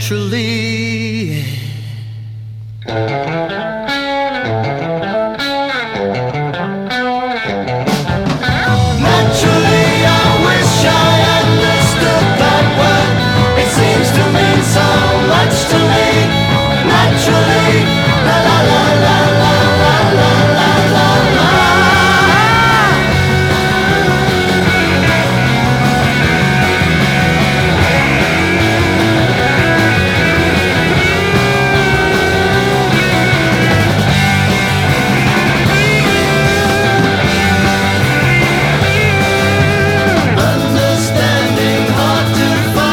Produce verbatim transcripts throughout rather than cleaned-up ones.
naturally. Naturally, I wish I understood that word. It seems to mean so much to me. Naturally, la la la la la la la la la la. Understanding hard to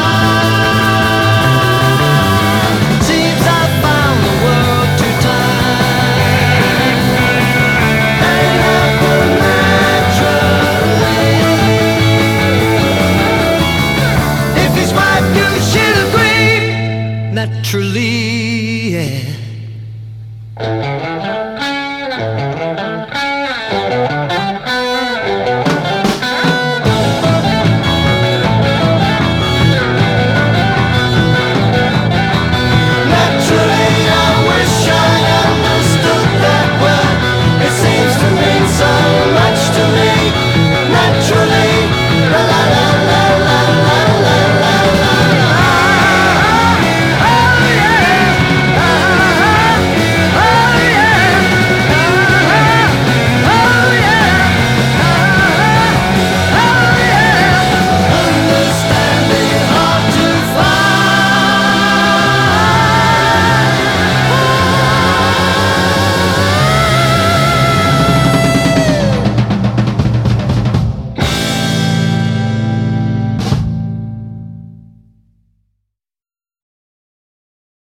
find. Seems I found the world too tight. And happen naturally. If he's right, you should agree. Naturally.